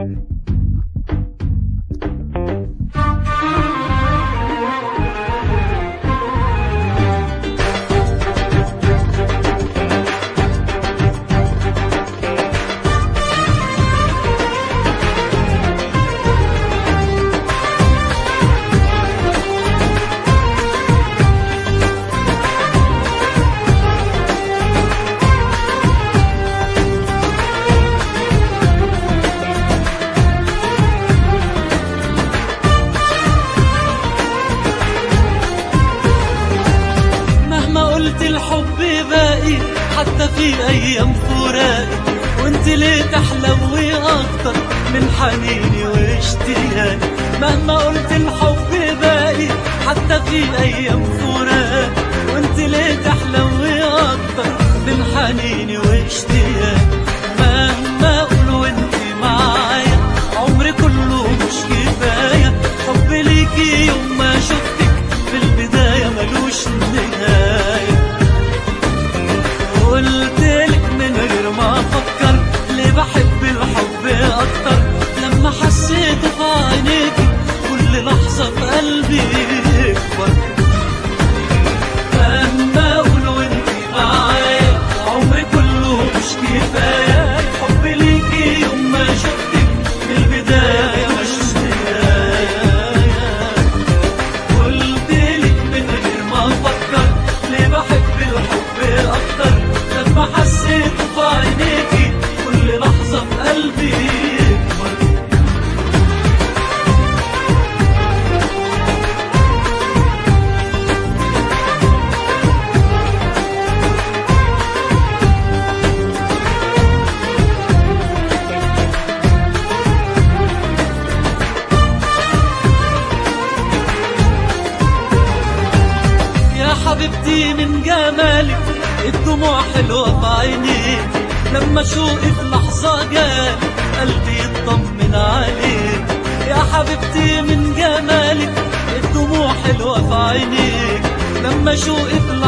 الحب باقي حتى في ايام فراقي، وانت ليه تحلوي اكتر من حنيني واشتياقي. مهما قلت الحب باقي حتى في ايام فراقي، وانت ليه تحلوي اكتر من حنيني واشتياقي. مهما اقول وانت معايا عمري كله مش كفايه، حب ليكي يوم ما شفتك في البدايه ملوش نهايه. قلتلك من غير ما افكر ليه بحب الحب اكتر، لما حسيت في عينيكي كل لحظه في قلبي يكبر. مهما اقول وانت معايا عمري كله مش كفايه، حب ليكي يوم ما شفتك في البدايه مش نهايه. قلتلك من غير ما افكر ليه بحب الحب اكتر، لما حسيت في عينيكي كل لحظة في قلبي يكبر. يا حبيبتي من جمالك الدموع حلوة في عينيك، لما شوقي في لحظة جال قلبي يطمن عليك. يا حبيبتي من جمالك الدموع حلوة في عينيك، لما شوقي في